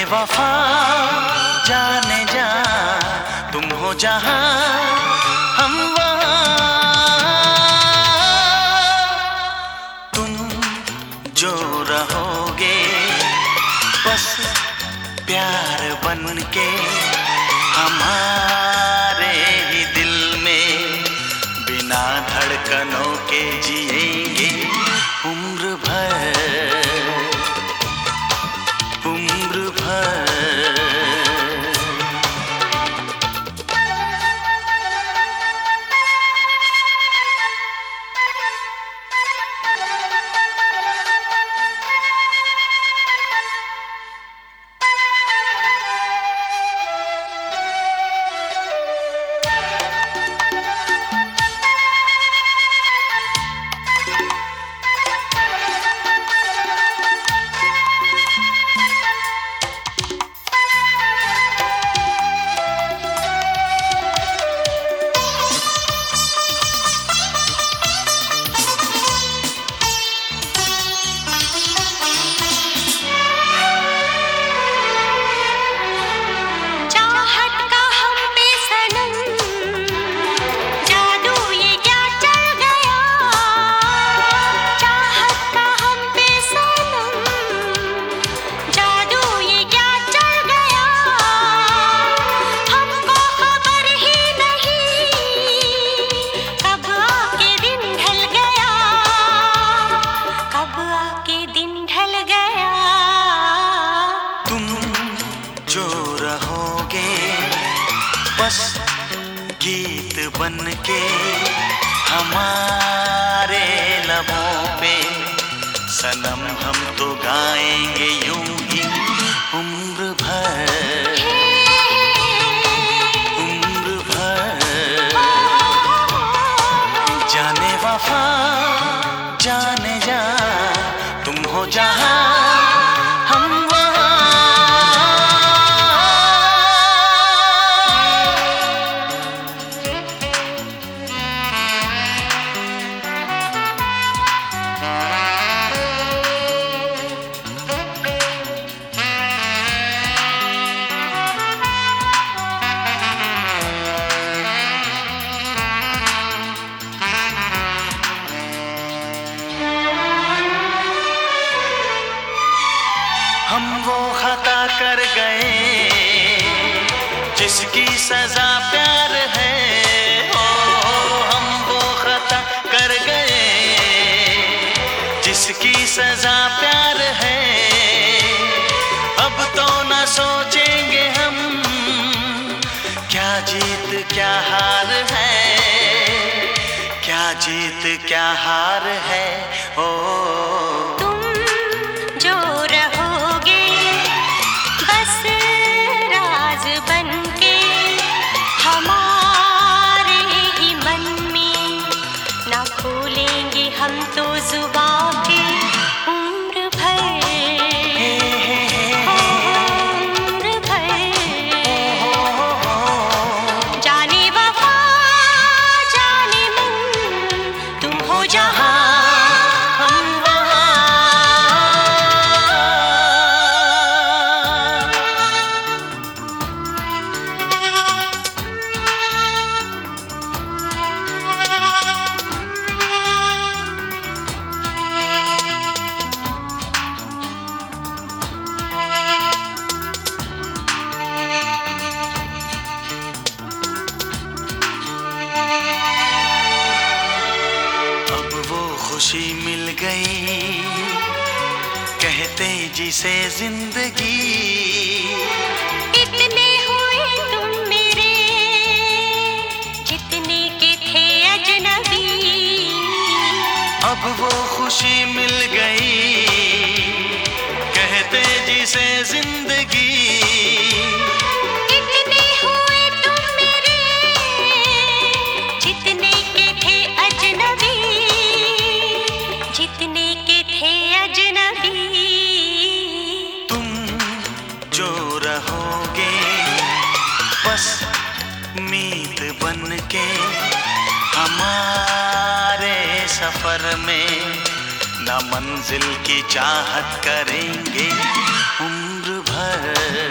वफा जाने जा, तुम हो जहां हम वहां, तुम जो रहोगे बस प्यार बन के हमारे ही दिल में, बिना धड़कनों के जिएंगे उम्र भर, उम्र भर। बस गीत बन के हमारे लबों पे, सनम हम तो गाएंगे यूं ही उम्र भर, उम्र भर। जाने वफा जाने जा, तुम हो जहां हम वो खता कर गए जिसकी सजा प्यार है, ओ हम वो खता कर गए जिसकी सजा प्यार है। अब तो न सोचेंगे हम क्या जीत क्या हार है, क्या जीत क्या हार है। ओ हम तो जुबान पे उम्र भर, उम्र भर। जाने वफा जाने मन, तुम हो जहां हम खुशी मिल गई कहते जिसे जिंदगी, इतने हुए तुम मेरे जितने के थे अजनबी। अब वो खुशी मिल गई कहते जिसे जिंदगी, इतने हुए तुम मेरे जितने के थे अजनबी, जितने के थे अजनबी। तुम जो रहोगे बस मीत बन के हमारे सफर में, न मंजिल की चाहत करेंगे उम्र भर। भर